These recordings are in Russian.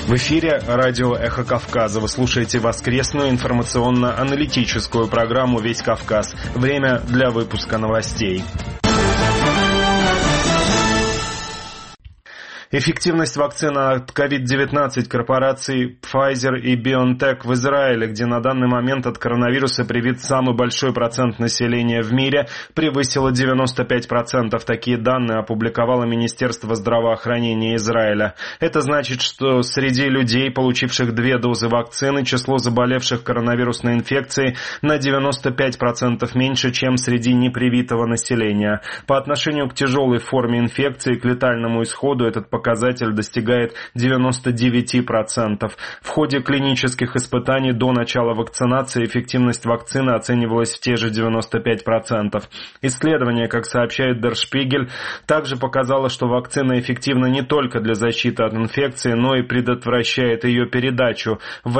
В эфире радио «Эхо Кавказа». Вы слушаете воскресную информационно-аналитическую программу «Весь Кавказ». Время для выпуска новостей. Эффективность вакцины от COVID-19 корпораций Pfizer и BioNTech в Израиле, где на данный момент от коронавируса привит самый большой процент населения в мире, превысила 95%. Такие данные опубликовало Министерство здравоохранения Израиля. Это значит, что среди людей, получивших 2 дозы вакцины, число заболевших коронавирусной инфекцией на 95% меньше, чем среди непривитого населения. По отношению к тяжелой форме инфекции, к летальному исходу этот показатель достигает 99%. В ходе клинических испытаний до начала вакцинации эффективность вакцины оценивалась в те же 95%. Исследование, как сообщает Der Spiegel, также показало, что вакцина эффективна не только для защиты от инфекции, но и предотвращает ее передачу. В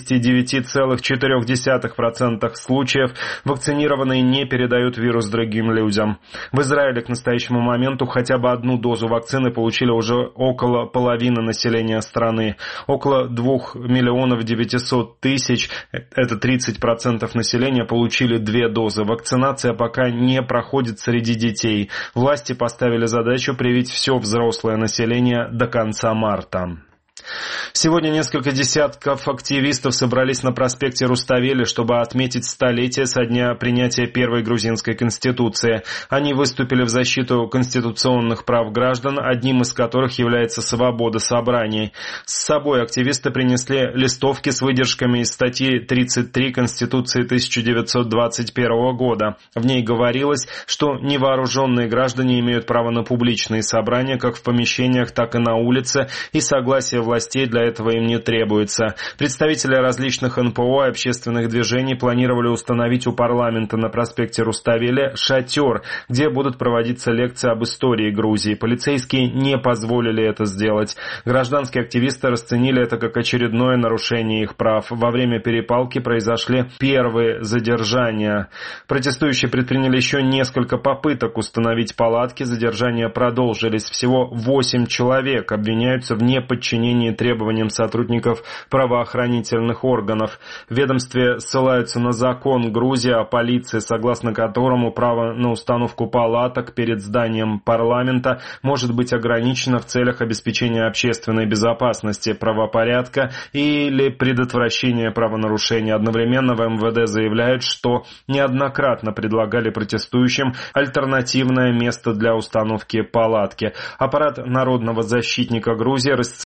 89,4% случаев вакцинированные не передают вирус другим людям. В Израиле к настоящему моменту хотя бы 1 дозу вакцины получили уже около половины населения страны. Около 2 900 000, это 30% населения, получили 2 дозы. Вакцинация пока не проходит среди детей. Власти поставили задачу привить все взрослое население до конца марта. Сегодня несколько десятков активистов собрались на проспекте Руставели, чтобы отметить 100-летие со дня принятия первой грузинской конституции. Они выступили в защиту конституционных прав граждан, одним из которых является свобода собраний. С собой активисты принесли листовки с выдержками из статьи 33 Конституции 1921 года. В ней говорилось, что невооруженные граждане имеют право на публичные собрания как в помещениях, так и на улице, и согласие властей для этого им не требуется. Представители различных НПО и общественных движений планировали установить у парламента на проспекте Руставели шатер, где будут проводиться лекции об истории Грузии. Полицейские не позволили это сделать. Гражданские активисты расценили это как очередное нарушение их прав. Во время перепалки произошли первые задержания. Протестующие предприняли еще несколько попыток установить палатки. Задержания продолжились. Всего 8 человек обвиняются в неподчинении требованиям сотрудников правоохранительных органов. В ведомстве ссылаются на закон Грузии о полиции, согласно которому право на установку палаток перед зданием парламента может быть ограничено в целях обеспечения общественной безопасности, правопорядка или предотвращения правонарушений. Одновременно в МВД заявляют, что неоднократно предлагали протестующим альтернативное место для установки палатки. Аппарат народного защитника Грузии